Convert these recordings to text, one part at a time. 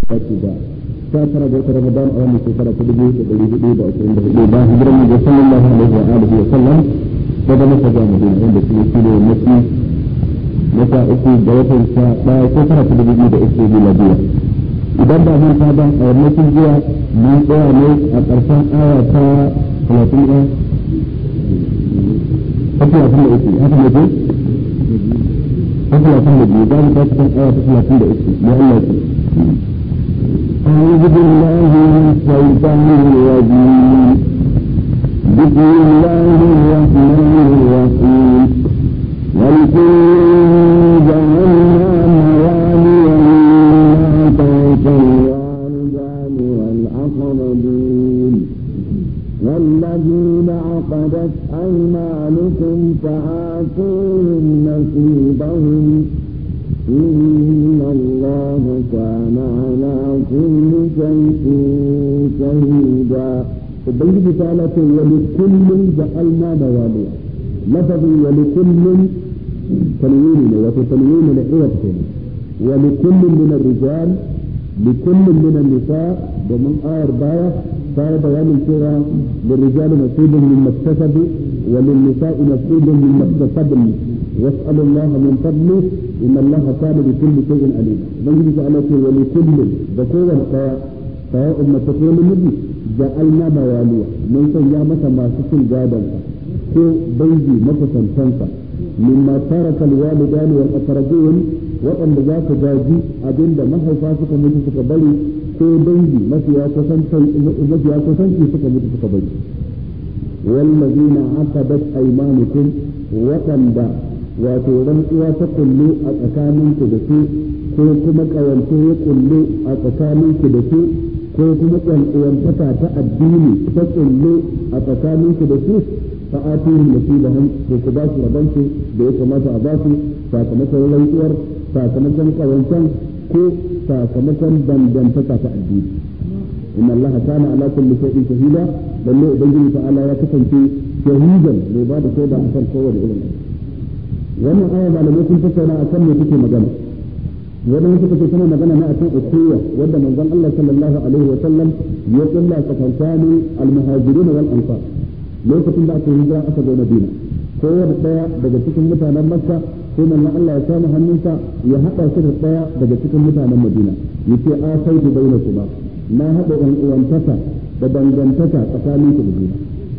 da ta tara ga Ramadan a wannan shekara ta 1424 ba hijiran da sallallahu alaihi wa alihi wa sallam daga Makka zuwa Madina wanda shi ne mafi mata uku da watan sa ɗaya shekara ta 2003 miladiya. Idan ba mun ta ba a wannan jiya mun tsaya ne a ƙarshen aya ta 30 haka ne ko أخلص النبي ذلك تكون آية 33 لأنه أعوذ بالله من الشيطان الرجيم بسم الله الرحمن الرحيم ولكل جعلنا موالي مما ترك الوالدان والأقربون والذين عقدت أيمانكم فآتوهم نصيبهم إن الله كان على كل شيء شهيدا. وبنجي تعالى ولكل جعلنا مواليا لفظ ولكل تنوين وتنوين لعوضهم ولكل من الرجال لكل من النساء ومن آية باية صار بيان الكرة للرجال نصيب مما اكتسبوا وللنساء نصيب مما اكتسبن واسألوا الله من فضله إن الله كان بكل شيء عليم. بنجي تعالى ولكل ذكورا سواء ما تقول النبي جعلنا مواليا من سيامة ما سكن جابا كو بنجي مفسن سنسا مما ترك الوالدان والأقربون وأن ذاك جاجي أبن ما هو فاسق من تقبلي ko dangi mafiya kusanci suka mutu suka bari wallazina aqadat aymanukum waɗanda wato rantsuwa ta kullu a tsakaninku da su ko kuma kawance ya kullu a tsakaninku da su ko kuma ƙwanƙwantaka ta addini ta kullu a tsakaninku da su fa atuhum nasibahum ko ku ba su rabansu da ya kamata a ba su sakamakon rantsuwar sakamakon kawancen ko sakamakon dangantaka ta addini. Inna Allah kana ala kulli shay'in shahida lalle ubangiji ta'ala ya kasance shahidan mai ba da shaida akan kowane irin abu. Wannan aya malamai sun tattauna akan me take magana. Wannan suka ce tana magana ne akan ukuwa wanda manzon Allah sallallahu alaihi wa sallam ya kulla tsakanin al-muhajirin wal ansar lokacin da aka hijira aka zo Madina. Kowane daya daga cikin mutanen Makka sai manzon Allah ya samu hannunsa ya haɗa shi da ɗaya daga cikin mutanen Madina yace a sai ku bayyana ku ba na haɗa ɗan uwantaka da dangantaka tsakanin ku da juna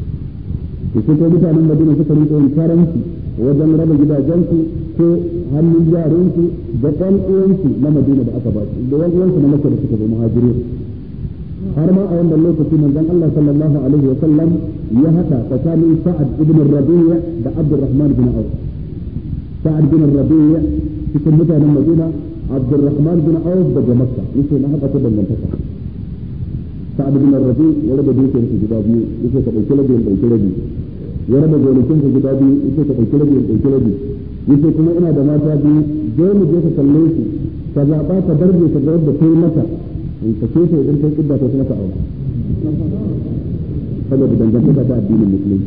yace ko mutanen Madina suka rike yin karanci wajen raba gidajensu ko hannun yaransu da ɗan uwansu na Madina da aka ba su da ɗan uwansu na Makka da suka zo muhajirin har ma a wannan lokaci manzon Allah sallallahu alaihi wa sallam ya haɗa tsakanin Sa'ad ibn Rabi'a da Abdurrahman bin Auf سعد بن الربيع في كلمة المدينة عبد الرحمن بن عوف بن مكة يسوي نحن أكبر من مكة سعد بن الربيع ورد بيته في جبابي يسوي كبيكلبي البيكلبي ورد بيته في جبابي يسوي كبيكلبي البيكلبي يسوي كما إنا دماتا بي جيم جيسة كالليسي فزعبا تدرجي تجرب بكي مكة إن تكيسة إذن تكيبا تسنك أولا هذا بدنجمتك الدين المسلم.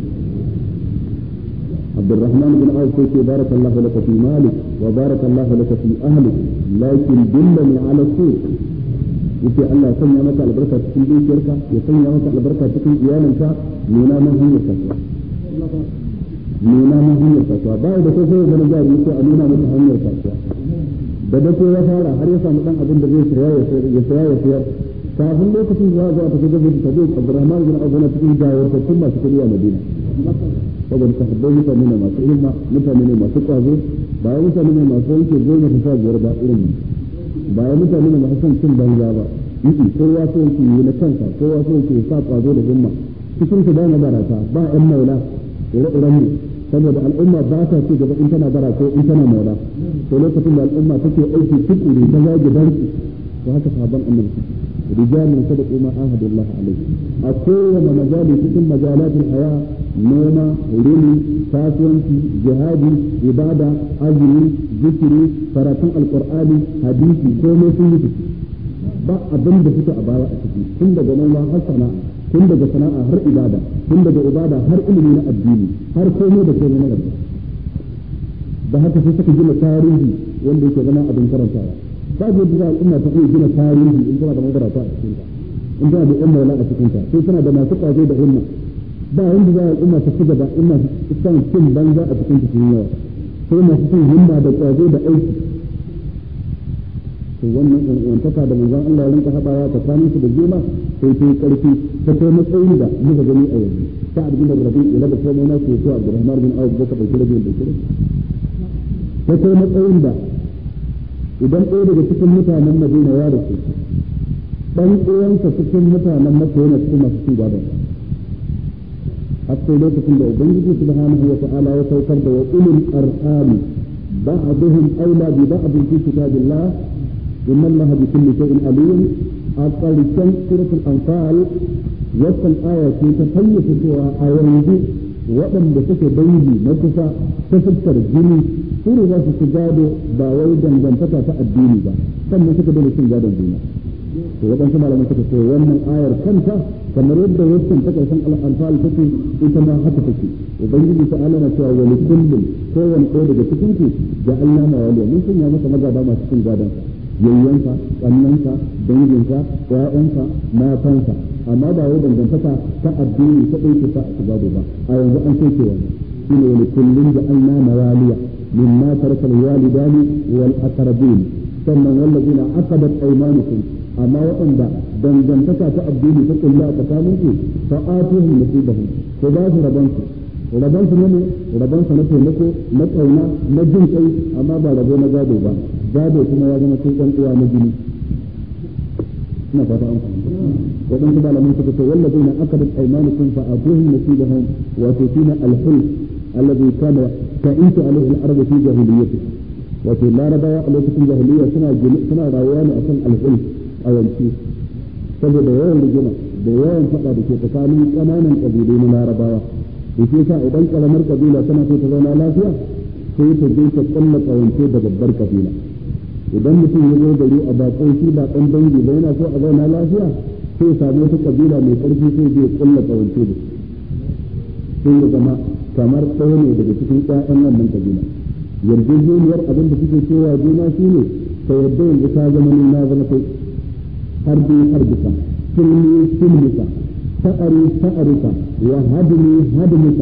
عبد الرحمن بن عوف قلت بارك الله لك في مالك وبارك الله لك في أهلك لكن دلني على السوق يقول الله سمع مك البركة في شركة يسمع مك البركة في إيالك نونا من هي الفتوى نونا من هي الفتوى بعد كذا من جاء يقول أنونا من هي الفتوى بدأت يفعل حريصا من أبن دبي يسير kafin lokacin zuwa zuwa ta gaban ta zo Abdurrahman bin Auf na cikin jawar ta kuma cikin ya Madina saboda sahabbai mutane ne masu himma mutane ne masu kwazo ba ya mutane ne masu yanke goma ta sa biyar ba irin ba ya mutane ne masu son cin banza ba kowa so yake yi na kansa kowa so yake sa kwazo da himma cikin su ba na barata ba ƴan maula ire-iren mu saboda al'umma ba ta ce gaba in tana bara ko in tana maula to lokacin da al'umma take aiki tukuri ta zagi barki to haka sahabban annabi رجال صدقوا ما عاهد الله عليه أقوى مجال في مجالات الحياة نوما رمي كاسوانتي جهادي عبادة أجري ذكري فراتون القرآن حديثي كومي سنجي ba abin da suke a baya a ciki tun daga noma har sana'a tun daga sana'a har ibada tun daga ibada har ilimi na addini har komai da komai na gaba da haka sai suka gina tarihi wanda yake zama abin karantawa babu yadda al'umma ta iya gina tarihi in tana da magarata a cikin ta in tana da yan maula a cikin ta sai tana da masu kwazo da himma ba wanda za a al'umma ta ci gaba in masu son cin banza a cikin cikin yawa sai masu son himma da kwazo da aiki to wannan wantaka da manzon Allah ya rinka haɗawa tsakanin su da juna sai ta yi ƙarfi ta kai matsayin da muka gani a yanzu sa'ad bin rabi ila da komai na su to Abdurrahman bin Auf da ka dauki rabin da kire ta kai matsayin da idan ɗaya daga cikin mutanen Madina ya rasu dan uwansa cikin mutanen Makka yana cikin masu cin gadon har sai lokacin da ubangiji subhanahu wa ta'ala ya saukar da wa ulul arham ba'dhum awla bi ba'd fi kitabillah inna allaha bi kulli shay'in alim aqalikan suratul anfal wannan aya ce ta fayyace cewa a yanzu waɗanda suke dangi na kusa ta fuskar jini su ne za su ci gado ba wai dangantaka ta addini ba sannan suka dole cin gadon juna to waɗansu malamai suka ce wannan ayar kanta kamar yadda wancan ta ƙarshen al'anfal take ita ma haka take ubangiji ta ala na cewa wani kullum kowane ɗaya daga cikin ku da Allah ma waliya mun sanya masa magaba masu cin gadon yayyanka ƙannanka danginka ƴaƴanka matanka amma ba wai dangantaka ta addini ta ɗauke ta a gado ba a yanzu an ce wani shine wani kullum da Allah ma waliya mimma taraka al-walidani wal aqrabin sannan wallazina aqadat aymanukum amma waɗanda dangantaka ta addini ta kulla a tsakanin su fa atuhum nasibahum ko ba su rabansu ne rabansu na taimako na kauna na jin kai amma ba rabo na gado ba gado kuma ya zama sai ɗan uwa na jini ina fata an fahimta waɗansu malaman suka ce wallazina aqadat aymanukum fa atuhum nasibahum wa tutina al-hulm alladhi kana ta'intu alayhi al-arab fi jahiliyyati wato larabawa a lokacin jahiliya suna rayuwa ne akan al-hulm a yanki saboda yawan rigima da yawan faɗa da ke tsakanin ƙananan ƙabilu na larabawa da ke sa idan ƙaramar ƙabila tana so ta zauna lafiya sai ta je ta ƙulla ƙawance da babbar ƙabila idan mutum ya zo gari a baƙon shi ba ɗan dangi ba yana so a zauna lafiya sai samu wata ƙabila mai ƙarfi sai je ƙulla ƙawance da sai ya zama kamar ɗaya ne daga cikin ƴaƴan wannan ƙabila yarjejeniyar abin da suke cewa juna shi ne ta yadda yanzu ta zama ni na zama kai harbi harbika silmi silmika sa'ari sa'arika wa hadmi hadmika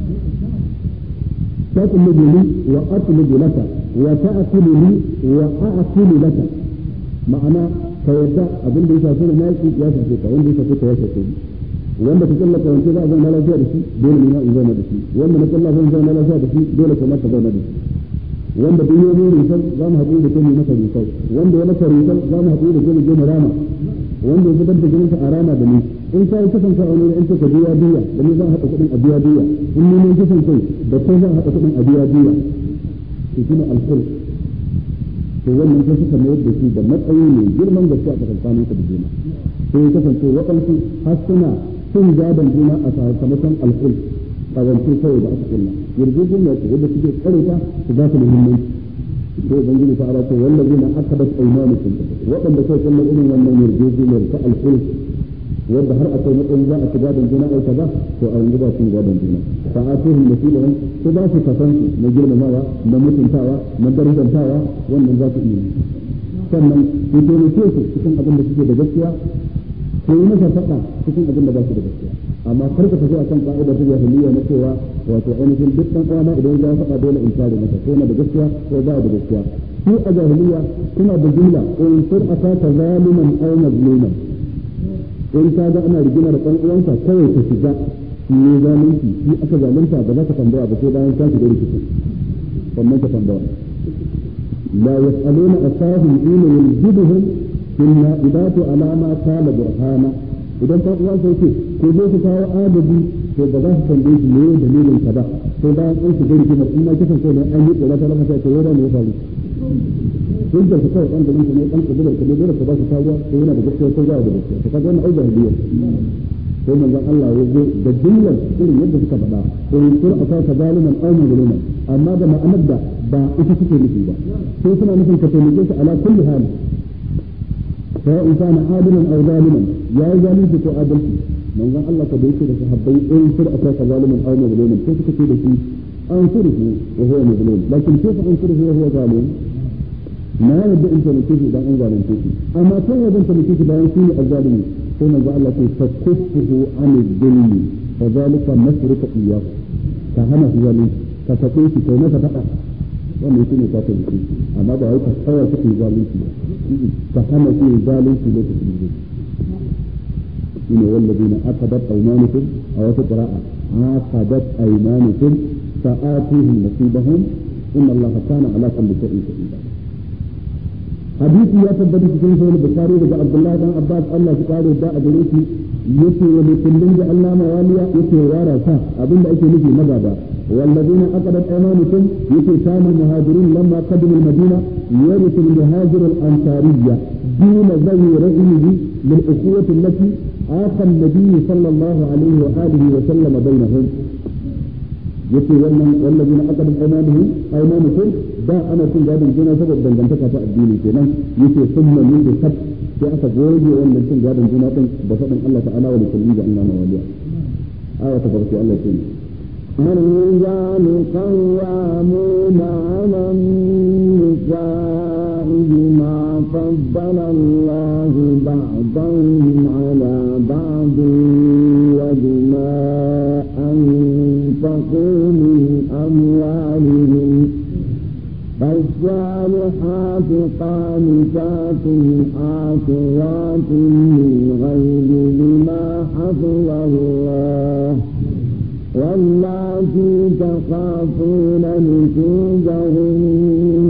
tatlubu wa atlubu laka wa ta'kulu wa a'kulu laka ma'ana ka yadda abin da ya shafi na yaki ya shafi ka wanda ya shafi ka ya shafi wanda ka kalla kawance za a zauna lafiya da shi dole ne ma in zauna da shi wanda na kalla zan zauna lafiya da shi dole kuma ka zauna da shi wanda duk yau ne rinsar za mu haɗu da kai masa rinsar wanda ya masa rinsar za mu haɗu da kai mu rama wanda ya fitar da jinin a rama da ni in ka yi kasance a wani in ka biya biya da ni zan haɗa kuɗin a biya biya in ni ne kasance da kai zan haɗa kuɗin a biya biya to shine alkul to wannan sai suka mayar da shi da matsayi ne girman gaske a tsakanin ka da juna sai ya kasance waɗansu har suna cin gadon juna a sakamakon alkul kawance kawai da aka kulla yarjejeniya ce wadda suke tsare ta su ba su muhimmanci sai ubangiji ta ala ce wallazina aqadat aymanukum waɗanda kai kulla irin wannan yarjejeniyar ta alkul wadda har akwai matsayin za a ci gadon juna aika ba to a yanzu ba su gadon juna fa atuhum nasibahum ko ba su kasansu na girmamawa na mutuntawa na darajantawa wannan za su iya sannan su taimake su cikin abin da suke da gaskiya ko yi masa faɗa cikin abin da ba su da gaskiya amma kar ka tafi akan ka'ida ta jahiliya na cewa wato ainihin duk dan uwa idan ya faɗa dole in tare masa ko na da gaskiya ko ba da gaskiya su a jahiliya suna da jumla in sur ataka zaliman aw mazluman in ka ga ana rigima da dan uwanka kawai ka shiga ne zalunci shi aka zalunta ba za ka tambaya ba sai bayan ka shiga rikici sannan ka tambaya la yas'aluna asahum ina yuljiduhum inna idatu alama kala burhana idan ta uwa sai ce ko zai su kawo adadi to ba za su tambaye shi ne dalilin ka ba sai bayan an shiga rigimar in ma kisan kai ne an yi tsoro ta lafa ta yau ne ya faru sun da su kawai ɗan dalilin ne ɗan kabilar ka ne dole ka ba su kawo ko yana da gaskiya ko ba da gaskiya to kaga wannan ai jahiliya sai manzon Allah ya zo da jumlar irin yadda suka faɗa ko in sur aka ka zaliman aw mazluman amma da ma'anar da ba ita suke nufi ba sai suna nufin ka taimake su ala kulli hali سواء كان عادلا او ظالما يا ظالم في عدلتي من قال الله كبيت لصحابي ان سر اتاك ظالما او مظلوما كيف تكيد فيه انصره وهو مظلوم لكن كيف انصره وهو ظالم na yadda in taimake shi idan an zalunce shi amma sai ya zan taimake shi bayan shi ne azzalimi sai manzo Allah ce fakuffuhu anil dhulmi fa zalika nasruka iyyahu ka hana shi zalunci ka sake shi kai masa fada wannan shi ne ka taimake shi amma ba wai ka tsaya ka yi zalunci ba ka hana shi zalunci lokacin da shine wallazina aqadat aymanukum aw taqra'a aqadat aymanukum fa'atuhum nasibahum inna Allaha kana ala kulli shay'in qadir hadisi ya tabbata cikin sahih bukhari daga Abdullah dan Abbas Allah ya kare da a gare shi yace wa kullun da Allah mawaliya yace wara sa abinda ake nufi magaba والذين أقدت أيمانكم يتسام المهاجرين لما قدموا المدينة يرث المهاجر الأنصارية دون ذوي رحمه للأخوة التي آخى النبي صلى الله عليه وآله وسلم بينهم يتي والذين أقدت أيمانكم دا أنا كن جاد الجنة سبب دنجنتك فأديني كنا يتي ثم يتي خط في أسد ويجي وأن كن جاد الجنة بفضل الله تعالى ولكل أننا موليا تبارك الله تعالى الرجال قوامون على النساء بما فضل الله بعضهم على بعض وبما أنفقوا من أموالهم فالصالحات قانتات عاقرات للغيب بما حفظ الله واللاتي تخافون نشوزهن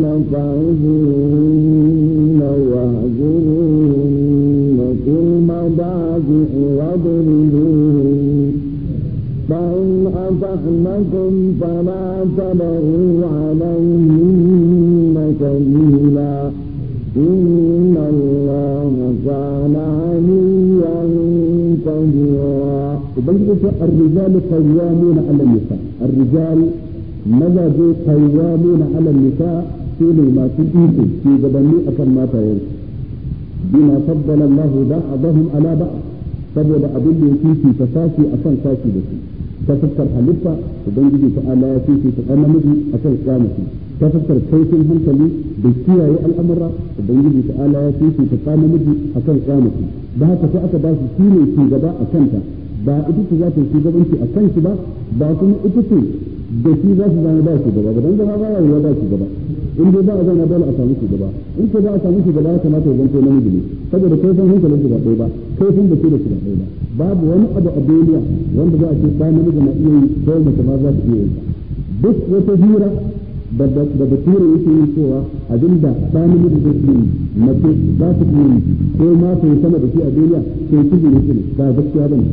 فعظوهن واهجروهن في المضاجع واضربوهن فإن أطعنكم فلا تبغوا عليهن سبيلا إن الله كان عليا كبيرا وبنجد الرجال قوامون على النساء الرجال ماذا قوامون على النساء في ما تنقيكم في جبني أكل ما تير بما فضل الله بعضهم على بعض saboda abin da yake fi tafashi akan sashi da su ta fuskar halitta ubangiji ta Allah ya fifi ta dan namiji akan kiyamati ta fuskar kaifin hankali da kiyaye al'amura ubangiji ta Allah ya fifi ta dan namiji akan kiyamati da haka sai aka ba shi shine shugaba a kanta ba ita ce za ta yi shugabanci a kan shi ba kuma ita ce da shi za su zama ba shugaba ba dan zama ba ya ba shugaba in dai ba a zama dole a samu shugaba in ko ba a samu shugaba ya kamata ya zanto namiji ne saboda kai san hankalin su ba ɗaya ba kai san da ke da su ba ɗaya ba babu wani abu a duniya wanda za a ce ba namiji na iya yi ko mace ma za ta iya yi duk wata hira da bature yake yi cewa abinda ba namiji zai iya yi mace za ta iya yi ko ma ta yi sama da shi a duniya sai su ne su ba gaskiya ba ne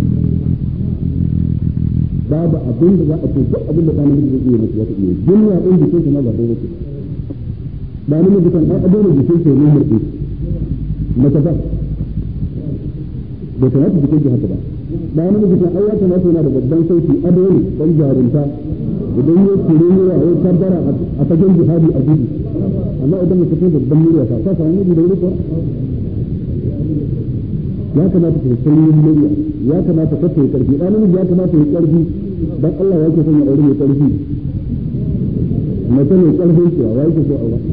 babu abin da za a ce duk abin da ba namiji zai iya mace za ta iya yi duniya ɗin jikinsa ma ba ɗaya ba ba namiji kan ai adon jikinsa ne murɗe mace ba bai kamata jikin ki haka ba da wani mutum ai ya kamata yana da babban sauki ado ne dan jarunta idan ya kure ne ya kabbara a fagen jihadi a gudu amma idan mutum da babban murya ta samu miji da wuri ko ya kamata ta sanyin murya ya kamata ta yi karfi dan namiji ya kamata ya karfi dan Allah ya ke son ya aure mai karfi mace mai karfin ce wa yake so aure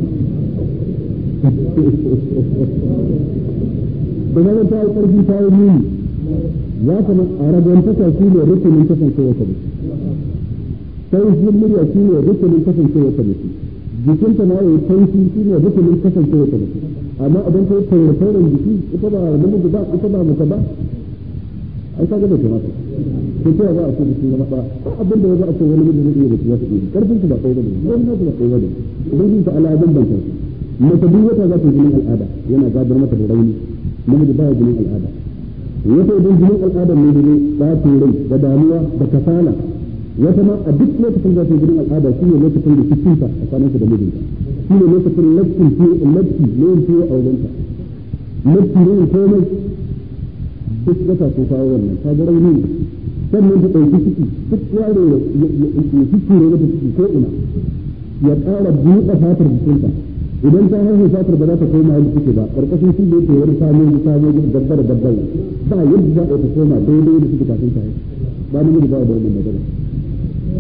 da zama ta yi ƙarfi ta yi nuni ya kama a ragantaka shi ne rukunin kasancewa ta mutu sai shi murya shi ne rukunin kasancewa ta mutu jikinta na yi taushi shi ne rukunin kasancewa ta mutu amma idan ta yi tauratarin jiki ita ba namiji ba ita ba mace ba ai ka gaba kamata ko ta za a ce mutum zama ba abin da ya za a ce wani mutum zai iya da shi ya fi karfin su ba kai ba ne wani nasu ba kai ba ne idan yin ta ala bambanta mace duk wata za ta yi jinin al'ada yana gadar mata da rauni namiji baya jinin al'ada wata idan jinin al'ada ne ne ba ta rai da damuwa da kasala wata ma a duk lokacin da ta jinin al'ada shine lokacin da cikin ta tsakaninsa da mijinta shine lokacin laftin ne yin ciwo a wajenta laftin ne komai duk wata ko kawo wannan ta ga rauni sannan ta ɗauki ciki duk yaro ya ciki ne mata ciki ko ina ya ƙara buɗe fatar jikinta idan ta haihu fatar ba za ta koma yadda take ba karkashin shi da yake wani samun dabbar dabbar ba yadda za a ta koma daidai da suke kafin ta haihu ba namiji ba da wannan magana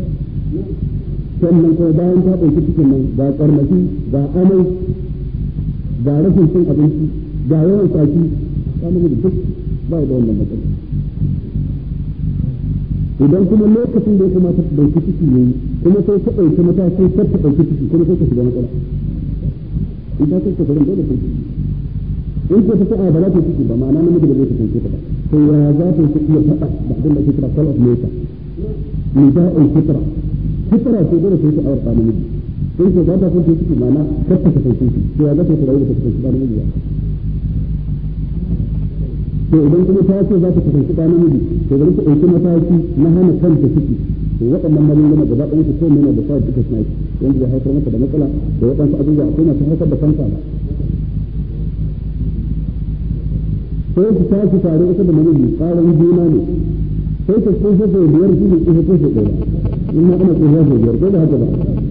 sannan kuma bayan ta ɗauki cikin nan ga ƙarnashi ga amai ga rashin cin abinci ga yawan saki ta namiji duk ba da wannan matsala idan kuma lokacin da ya kamata ta ɗauki ciki ne kuma sai ta ɗauki mataki kar ta ɗauki ciki kuma sai ka shiga matsala idan ka tafi dole ka ciki in ko ta ce ba za ta ciki ba ma'ana namiji da zai kasance ta ba to ya za ta iya faɗa da abin da ke kira call of nature nida'ul fitra fitra ce dole sai ta aure ta namiji in ko za ta kasance ciki ma'ana kar ta kasance ciki to ya za ta rayu da ta kasance ta namiji to idan kuma ta ce za ta kasance ta namiji to bari ta ɗauki mataki na hana kanta ciki to waɗannan magunguna gaba ɗaya su kai mana da sa duka snake wanda ya haifar maka da matsala da waɗansu abubuwa akwai masu haifar da kansa ba sai su tashi tare ita da namiji tsarin juna ne sai ta tsofa sau biyar shi ne tsofa ko sau ɗaya in ma ana tsofa sau biyar ko da haka ba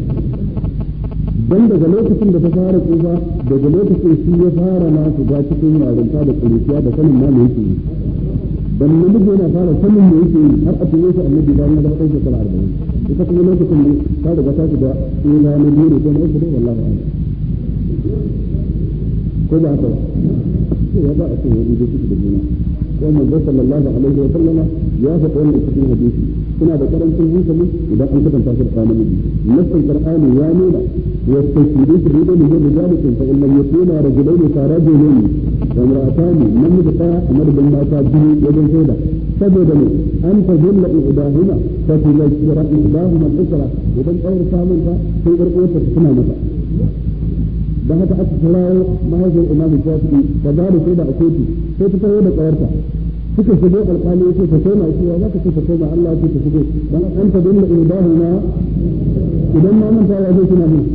dan daga lokacin da ta fara tsufa daga lokacin shi ya fara na su ga cikin yarinta da kuruciya da sanin ma me yake yi dan namiji yana fara sanin me yake yi har a tuno shi annabi bayan ya zama ɗan shekara 40 ita kuma lokacin ne ta riga ta shiga ina na biyu ne ko na uku ne wallahi a'lam ko ba haka ba ya ba a ce wani da suke da juna ko manzo sallallahu alaihi wa sallama ya faɗa wannan cikin hadisi suna da karancin hankali idan an kasanta su da ɗan namiji nassin qur'ani ya nuna wa tashhidus ridani da rijalikum fa in lam yakuna rajulaini fa rajulun wa imra'atani namiji ɗaya a madadin mata biyu wajen shaida saboda ne an tajulla idahuma fa tulashira idahuma al-ukra idan ɗaura samun ta sai garkuwarta suna mata da haka aka kirawo mahaifin imamu shafi'i ta ba da shaida a kotu sai ta kawo da ƙawarta suka shigo alƙali ya ce ta koma cewa za ka ce ta koma Allah ya ce ta shigo dan an ta dinga idahu na idan ma manta ya zo suna ne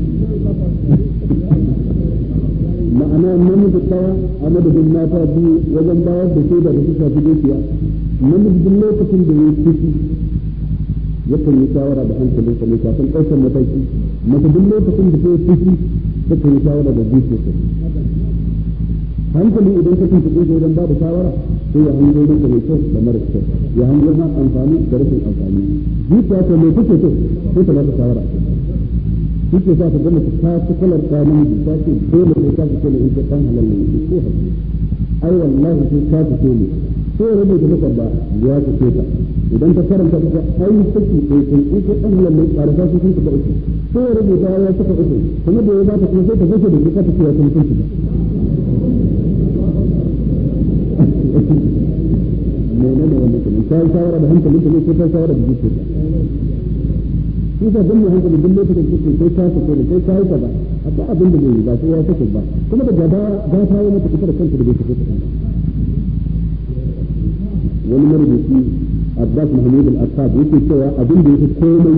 ma'ana namiji ɗaya a madadin mata biyu wajen bayar da shaida da suka fi dukiya namiji duk lokacin da ya fushi yakan yi shawara da hankalinsa ne kafin ɗaukar mataki mace duk lokacin da ta yi fushi suka yi shawara da zuciya hankali idan ka tuntuɓe shi wajen ba da shawara sai ya hango maka mai kyau da mara kyau ya hango ma amfani da rashin amfani zuciya ta mai kuke so sai ta ba ta shawara shi ke sa ta gama ta ci kalar tsanin ta ce dole sai ta fito ne in ka ɗan halal ne ko haƙi ai wallahi sai ta fito ne sai ya rubuta maka ba ya fito ta idan ta karanta ta ai saki sai in ka ɗan halal ne ƙarfa su sun ta uku sai ya rubuta ya saka uku kuma da ya ba ta kuma sai ta fashe da ke ta ce ya san sun ta menene wannan kuma sai shawara da hankali ne ko sai shawara da zuciya shi da dan hankali duk lokacin da sai ka sake ne sai ka yi kaza akwai abin da bai ba sai ya sake ba kuma da gaba ga ta yi mata ita da kanta da bai sake ta wani marubuci Abbas Mahmud al-Assad yake cewa abin da yake komai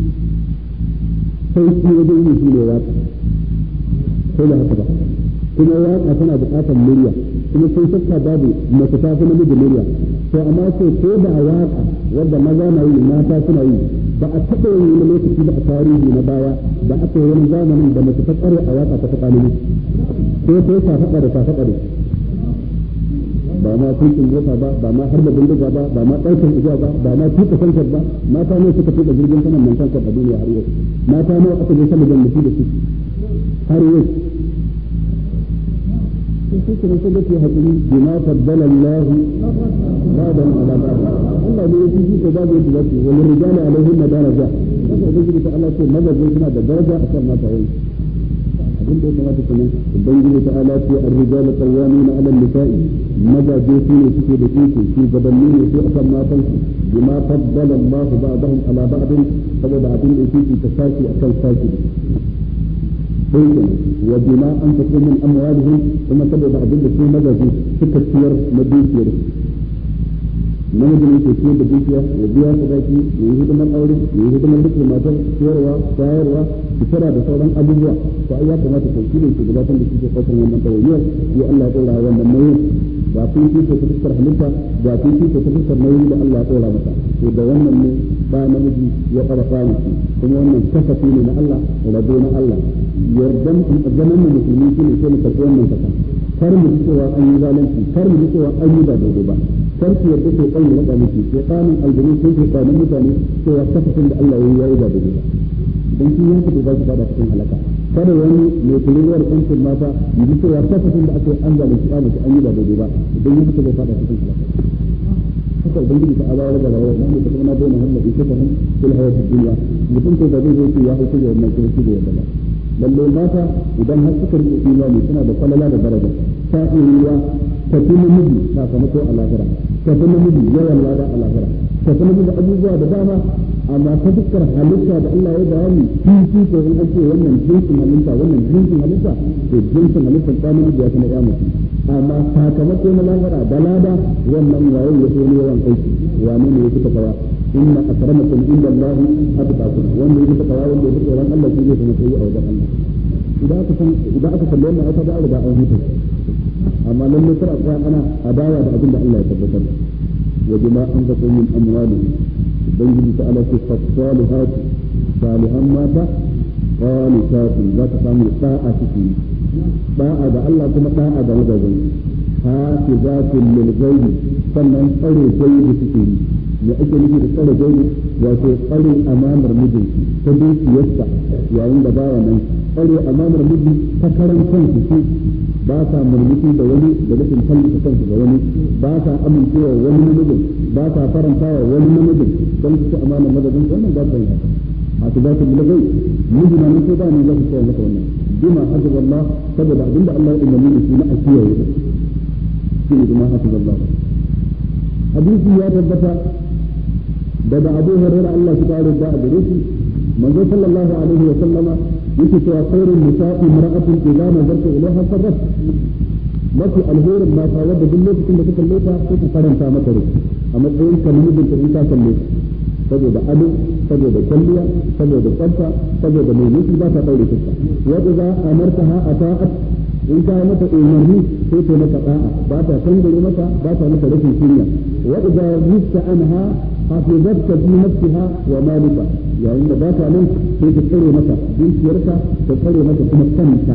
sai shi wajen yi shi ne waka ko da haka ba kuma waka tana buƙatar murya kuma sun saka babu mace ta fi namiji murya to amma sai ko da waka wadda maza na yi mata suna yi ba a taɓa yin wani lokaci ba a tarihi na baya da aka yi wani zamanin da mace ta tsare a waka ta faɗa namiji ko sai ta faɗa da ta faɗa da ba ma tukin mota ba ma har da bindiga ba ma ɗaukar igiya ba ma tuka sankar ba mata ne suka tuka jirgin saman nan sankar a duniya har yau mata ne aka je sama jannaci da su har yau sai kuma sai da hakuri bima faddala Allah badan ala ba'd Allah ne yake ko babu yadda zai wal rijali alaihim daraja haka ubangiji ta Allah ce mazajin suna da daraja a kan mata yayi abin da ya kamata kuma ubangiji ta Allah ce ar-rijalu qawwamuna 'ala an-nisa'i mazaje su ne suke da iko su gabanni ne su akan matan su bima faddala Allah ba'dahum ala ba'd saboda abin da yake ta saki akan saki wa bima anfaqu min amwalihim kuma saboda abin da su mazaje suka ciyar na dukiyar namiji ne ke ciyar da dukiya ya biya sadaki ya yi hidimar aure ya yi hidimar dukkan matar ciyarwa shayarwa fitara da sauran abubuwa to ai ya kamata ko shi ne ke gabatar da shi ke ɗaukar wannan ɗawainiyar ya Allah ya ɗora wannan nauyin ga kun fi ta fuskar halitta ga kun fi ta fuskar nauyi da Allah ya ɗora masa to da wannan ne ba namiji ya ƙara kwanaki kuma wannan kasafi ne na Allah rabo na Allah yardan zaman mu musulmi shi ne sai mu tafi wannan kasa kar mu ji cewa an yi zalunci kar mu ji cewa an yi ba daidai ba kar ki yarda sai kan rada miki sai kanin aljinu sai ke kanin mutane cewa kasafin da Allah ya yi ba daidai ba dan shi ya fito ba ki fada cikin halaka kada wani mai turuwar ɗancin mata yi ji cewa kasafin da aka yi an zalunci ya mace an yi ba daidai ba idan yi suka zai fada cikin halaka haka ubangiji ta azawar da rayuwar nan da kuma na bayyana hannu da ita ta hannu fil hayatul dunya mutum ko da zai zo ya hauka da wannan kuma shi da yadda ba lalle mata idan har suka rike imani suna da falala da daraja ta iya ta fi namiji sakamako a lahira ta fi namiji yawan lada a lahira ta fi namiji abubuwa da dama amma ta dukkan halitta da Allah ya bayani fifi ko in ake wannan jinsin halitta to jinsin halittar ta namiji ya kuma ya mutu amma sakamako na lahira da lada wannan wayo ya so ne yawan aiki wane ne ya fita kawa inna akramakum inda Allah atqakum wanda ya fita kawa wanda ya fita ran Allah shi ne kuma sai a wajen Allah idan aka kalle wannan aka ga riga an huta amma lalle kar a tsaya ana adawa da abin da Allah ya tabbatar wa bima anfaqu min amwalihim ubangiji ta ala ce fasalihat salihan mata qanitatun za ta samu sa'a cikin da'a ga Allah kuma da'a ga wajen hafizatun lil ghaibi sannan tsare gaibi suke yi ya ake nufi da tsare gaibi wato tsare amanar mijin ta dukiyarsa yayin da bawa nan tsare amanar miji ta karan kansu su ba sa murmushi da wani da rashin tallata kansu da wani ba sa amincewa wani namijin ba sa farantawa wani namijin don su ci amanar madadin wannan ba sa yi haka za su bula gai miji na nan sai ba ne za su tsaya maka wannan bima hajjar Allah saboda abinda Allah ya umarni da shi na a kiyaye da shi ne bima hajjar Allah hadisi ya tabbata daga Abu Hurairah Allah ya kare da gare shi manzo sallallahu alaihi wa sallama yake cewa khairun nisa'i mar'atun idza nazarta ilaiha sarrat mafi alherin mata wadda duk lokacin da kuka leta sai ku faranta maka rai a matsayin ka namijin ka in ka kalle saboda ado saboda kwalliya saboda tsafta saboda mai nufi ba ta daure fuska wadda za a martaha a ta'at in ka yi mata umarni sai ta maka da'a ba ta kangare maka ba ta maka rashin kunya wadda yista anha hafizatka bi nafsiha wa malika yayin da ba ta nan sai ta tsare maka dukiyarka ta tsare maka kuma kanta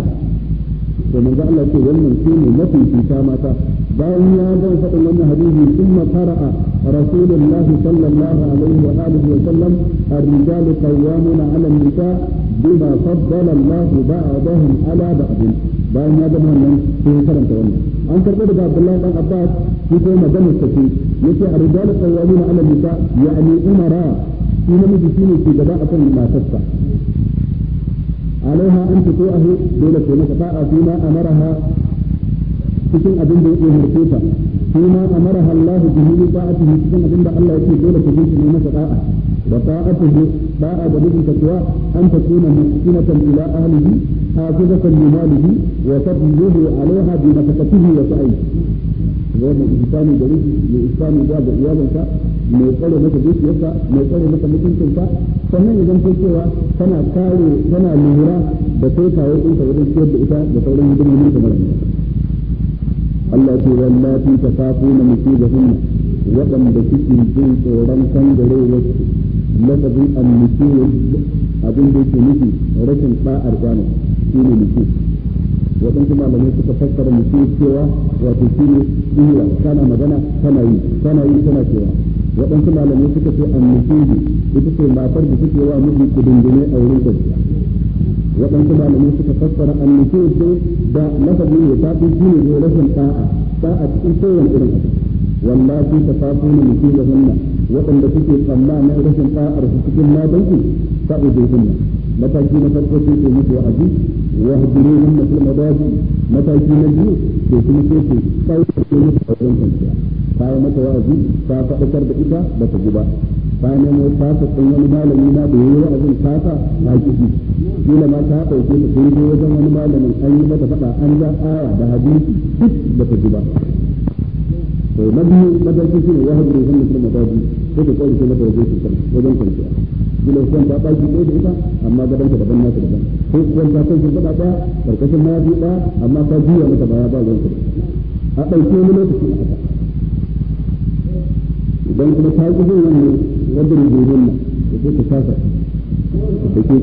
to manzo Allah ce wannan shine mafi fita mata bayan ya ga faɗin wannan hadisi kuma qara'a rasulullahi sallallahu alaihi wa alihi wa sallam ar-rijalu qawwamuna 'ala an-nisa bima faddala Allah ba'dahum 'ala ba'd bayan ya ga wannan sai ya karanta wannan an karɓo daga Abdullahi dan Abbas shi ko maganar ta ce yace ar-rijalu qawwamuna 'ala an-nisa ya'ni umara shi namiji shine ke gaba akan matarsa عليها أن تطيعه دولة مكفاء فيما أمرها cikin abin da yake murtuta فيما أمرها الله به طاعته cikin abin da Allah yake dole ta jinki ne masa da'a wa ta'atuhu da'a da bin takwa an takuna muskinatan ila ahlihi hafizatan li malihi wa tadluhu alaiha bi nafaqatihi wa sa'i wannan insani da ruhi ne insani da iyalansa mai tsare maka dukiyarsa mai tsare maka mutuncinka sannan idan kai cewa tana kare tana lura da kai kawo ɗinka wajen ciyar da ita da sauran hidimomin kamar Allah ce wallahi ta kafu na musibahunna waɗanda suke jin tsoron kangarewar lafazin annisiyar abin da yake nufi rashin ɗa'ar kwano shi ne nufi waɗansu malamai suka fassara nufi cewa wato shi ne iya kana magana tana yi tana cewa waɗansu malamai suka ce annisiyar ita ce matar da suke wa miji kudindine a wurin kwanciya waɗansu malamai suka fassara annisiyar da lafazin ya tafi shi ne rashin ɗa'a cikin kowane irin abu wallahi ta fafu na mutum da hunna waɗanda suke tsammanin rashin ɗa'ar su cikin ladansu sa'u da hunna mataki na farko sai ke musu wa'azi wa hajjire hunna fil madaji mataki na biyu sai kuma sai ke ɗaukar musu a wurin kwanciya bayan mata wa'azi ta faɗakar da ita ba ta ji ba bayan ne ta tsaye wani malami na da yayi wa'azin kasa ta kici kila ma ta dauke ta sai dai wajen wani malamin an yi mata faɗa an ga aya da hadisi duk ba ta ji ba to nabi madaki shine wahabi da sunna kuma madaji sai ta kawo mata wajen kwanciya kila sai ta baki da ita amma gadan ta daban nata daban sai kuwan ta kai faɗa ɗaya karkashin mayafi ɗaya amma ta juya mata baya ba ruwan a ɗauke wani lokaci a haka idan kuma ta ji zai wannan wadda rubutun nan da ke ta kasa da ke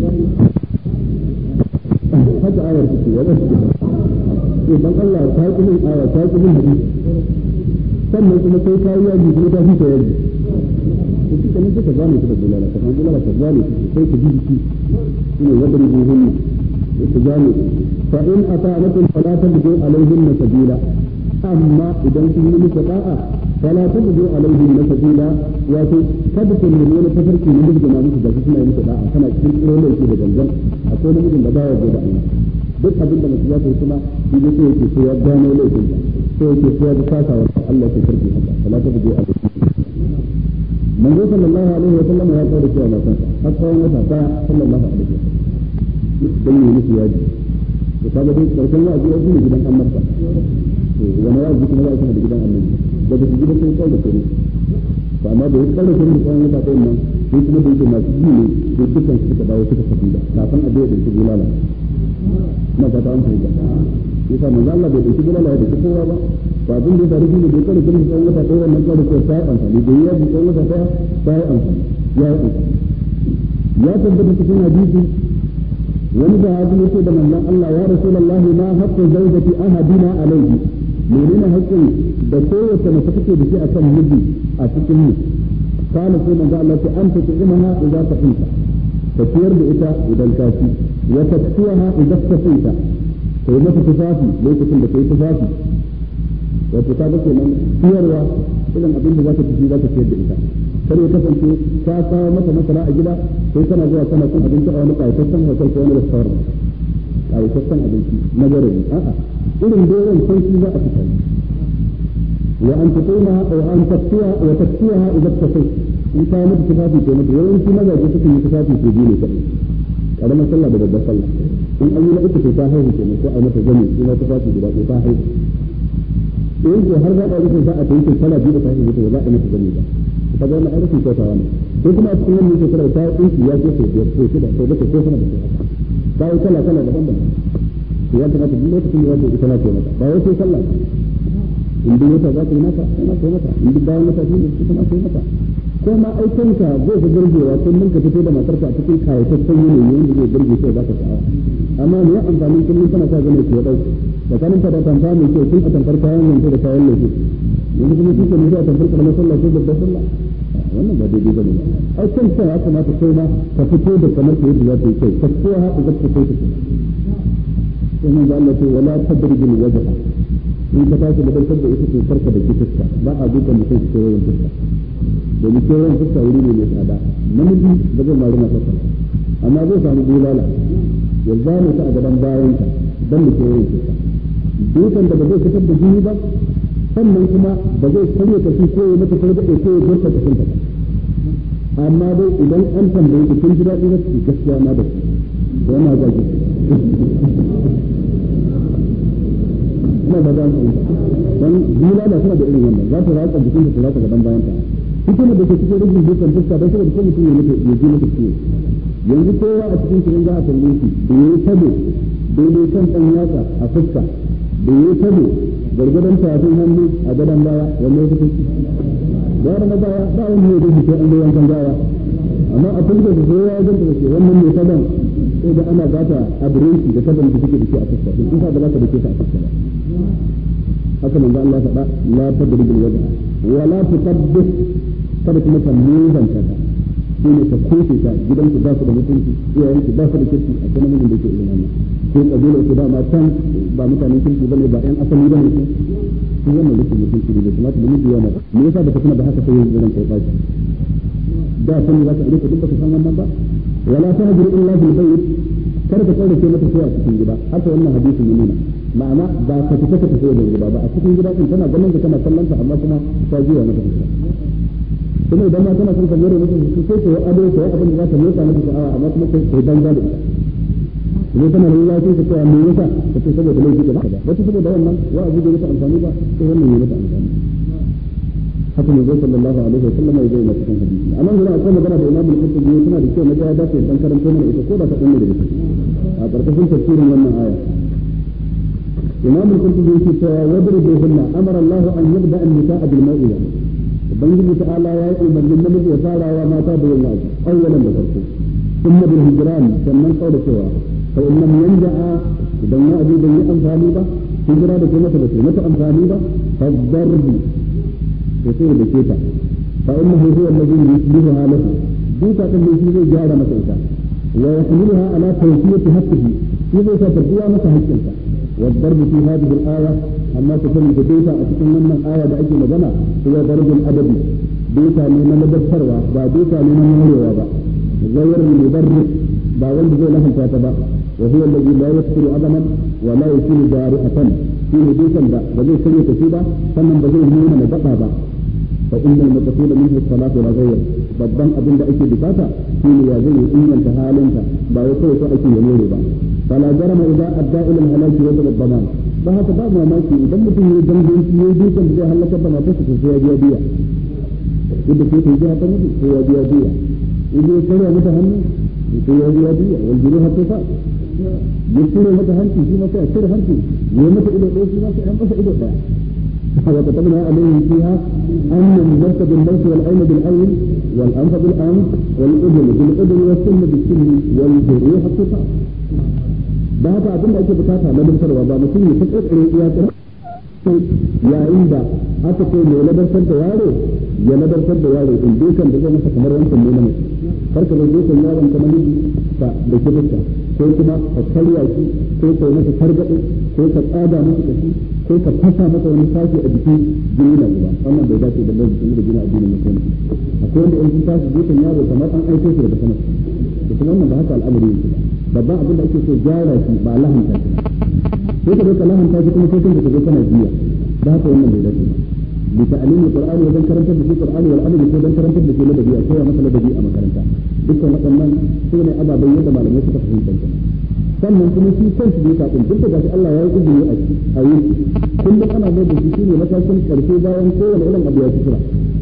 haka ayar ta ce wadda su dan Allah ta ji min aya ta ji min hadisi sannan kuma sai ta yi yaji kuma ta fi ta yaji to shi kenan sai ka gane ta da bulala ka san bulala ta gane sai ka ji jiki shine wadda rubutun nan gane fa in ata'akum fala tabghu alayhinna sabila amma idan kun yi muku da'a fala tabghu alayhinna sabila wato kada ku nemi wani tafarki ne da na muku da suna yi muku da'a kana cikin tsoro ne da gangan akwai namijin da baya da Allah duk abin da mutum ya yi kuma shi ne sai yake so ya gano laifin sa sai yake so ya kasa wa Allah ya karbi haka fala tabghu alayhinna manzo sallallahu alaihi wa sallam ya kawo cewa matan har tsawon wata ta sallallahu alaihi wa sallam dan yi musu yaji to kaga dai karshen wa'azi ya shine gidan annabta to wani wa'azi kuma za a kuma da gidan annabi da su gidan sai kawo da kai to amma da yake kawo da tsawon wata ta nan sai kuma da yake masu ji ne da dukkan su suka dawo suka tafi da kafin a je da su bulala na fata an fahimta yasa manzo Allah bai dauki bulala da kowa ba ba abin da tarihi ne bai kare kuma tsawon wata ta wannan kare ko sai amfani da yaji tsawon wata ta sai amfani ya tabbata cikin hadisi wani da hadu yake da manzon Allah ya rasulullahi ma haqqu zawjati ahadina alayhi menene haƙƙin da kowace mace take da shi akan miji a cikin mu kana sai manzon Allah ce an ta tu'imaha idza taqita ka ciyar da ita idan ka ci wa tafsiha idza tafita kai mata tufafi lokacin da kai tufafi wato ka ga kenan ciyarwa irin abin da zaka ci zaka ciyar da ita kar ya kasance ka kawo mata masara a gida sai kana zuwa kana cin abinci a wani ƙayataccen hotel ko wani restaurant ƙayataccen abinci na garabi a'a irin doron sai shi za a fitar wa an tuqima wa an tafsiha wa tafsiha idan tafai in ka mutu tufafi ko mutu yawanci mazaje suke yi tufafi ko biyu ne kadai karamar sallah da babbar sallah in an yi na uku sai ta haihu kenan ko a mata gani in ma tufafi guda ko ta haihu in ko har za a rufe za a ta yi kala biyu da ta haihu ko za a mata gani ba kaga wannan aiki ko ta wani ko kuma a cikin wannan shekara ta dinki ya ce ko biyar ko shida ko bakwai ko sama da haka ta yi kala kala daban daban to ya kamata duk lokacin da ya ce ita na ce mata ba wai sai sallah in duk wata za ta yi mata sai na ce mata in duk bayan wata shi ne ita na ce mata ko ma aikinka zai fi burgewa kullum ka fito da matarka a cikin kayataccen yanayi wanda zai burge sai za ka sha'awa amma me ya amfani kullum kana sa gane ko dau tsakanin ta da tamfa mai kyau tun a tamfar kayan yanzu da kayan laifi yanzu kuma shi ke nufi a tamfar karamar sallah ko babbar sallah wannan ba daidai ba ne ba ai kan sa ya kamata kai ma ka fito da kamar ka yadda za ta yi kyau ka fito ha da zaka kai ta sai mun ga Allah ce wala tadrijul wajha in ka tashi da barkar da ita ce farka da kitka ba a duka mutum ko yayin kitka domin ko yayin kitka wuri ne mai tsada namiji da zai maruna fasa amma zai samu bulala ya zame ta a gaban bayan ka dan da ke yayin kitka dukan da ba zai fitar da jini ba sannan kuma ba zai karya kashi ko ya mata farko ko ya gurta cikin ta amma dai idan an tambaye ki kin ji daɗi da ki gaskiya na da ki wannan ga ki ina da dan dan jila da tana da irin wannan za ta ratsa jikin ta ratsa gaban bayan ta cikin da ke cikin rubin dukan fuska da saboda kuma mutum ya mutu ya ji mata ciwo yanzu kowa a cikin kirin za a kalle shi da yayi tabo daidai kan dan yatsa a fuska da yayi tabo gargadan tafin hannu a gadon baya wannan yake ciki gara na baya ba wani ne da ke an da yankan gawa amma a fulga da kowa ya ganta da ke wannan ne saban sai da ana gata abreki da saban da suke da ke a fuska in isa da za ka dake ta a fuska haka manzo Allah ya faɗa la tadribul wajha wa la tuqaddis kada kuma ka muzanta ta shine ka kofe ta gidanku ba su da mutunci iyayenku ba su da kirki a kuma mun da ke irin wannan ko kabila ku ba ma can ba mutanen kirki bane ba ɗan asali bane su su wannan da mutunci ne kuma da miji yana me yasa da kuma da haka sai yin kai baki da san za ka rike duk baka san wannan ba wala tahjur illa bil bayt kada ka kaurace mata sai a cikin gida haka wannan hadisi ne nuna ma'ana ba ka fita ka tafi da gida ba a cikin gida din tana ganin ka tana kallon ta amma kuma ta jiya maka fuska kuma idan ma tana son ka mere maka su sai ka ado ka abin da za ka motsa maka sha'awa amma kuma kai banza da ita ne tana da yawa sai ka ce me yasa ka ce saboda laifi da ba wata saboda wannan wa'azi da yake amfani ba sai wannan ne yake amfani haka ne sallallahu alaihi wa sallam ya bayyana cikin hadisi amma gurin akwai magana da Imam Al-Qurtubi suna da cewa na ga da sai dan karanto mana ita ko da ta danne da ita a karkashin tafsirin wannan aya Imam Al-Qurtubi yake cewa wadribuhunna amara Allah an yabda an-nisaa bil mau'iza ubangiji ta'ala ya yi umarnin namiji ya fara wa mata da yin wa'azi awwalan da farko kuma bil hijran sannan kaura cewa fa in lam yanja'a idan wa'azi bai yi amfani ba hijira da kuma da sai mata amfani ba fa darbi da sai da keta fa innahu huwa alladhi yuslihuha lahu duka kan da shi zai gyara masa ita wa yahmiluha ala tawfiyati haqqihi zai sa tabbiya masa haƙƙinsa والضرب في هذه الآية أما تكون بديتا أتكون من آية بأجي مجمع هو ضرب الأدبي ديتا من مدفروا وديتا من مهروا غير المدرس باول زي لهم كاتبا وهو الذي لا يكسر عظما ولا يكون جارحة فيه ديتا بزي سرية كتيبة فمن بزي هنا مدقابا فإن المقصود منه الصلاة ولا غير babban abin da ake bukata shine ya zai inganta halinka ba wai kawai so ake yamere ba fala jarama idza adda ila al-halaki wa al-daman ba haka ba mamaki idan mutum ya danganci ya dukan da zai halaka da matarsa to sai ya biya biya idan sai ta jiya ta mutu sai ya biya biya idan ya kare mata hannu sai ya biya biya wal juruha tufa ya kare mata hanci shi ma sai a kare hanci ya mata ido ɗaya shi ma sai an masa ido ɗaya وكتبنا عليه فيها أن النفس بالنفس والعين بالعين والأنف بالأنف والأذن بالأذن والسن بالسن والجروح القصاص. بعد أن أجل بكاتها لم ينفر وضع مسلم فكرة إياتنا yayin da aka ce mai labartar da yaro ya labartar da yaro in dukan da zai masa kamar wancan ne na mutum karka da dukan yaron kamar miji ka da kibista ko kuma ka karya shi ko ka masa targaɗe ko ka tsada masa kashi ko ka fasa masa wani sashi a jikin jini na zuba wannan bai dace da lalacin da jini a jinin mutum akwai wanda in sun tashi dukan yaro kamar an aiko shi daga sama da kuma wannan ba haka al'amari yake ba babban abin da ake so gyara shi ba lahanta shi sai ka ka lahanta shi kuma sai ka zo kana jiya da haka wannan bai dace ba bi ta'alimi qur'ani wajen karantar da shi qur'ani wal amali ko dan karantar da shi ladabi a koya masa ladabi a makaranta dukkan waɗannan su ne ababen yadda malamai suka fahimta sannan kuma shi kansu bai kafin duk da gashi Allah ya yi izini a yi kullum ana mai da shi shine matakin karshe bayan kowane irin abu ya tsira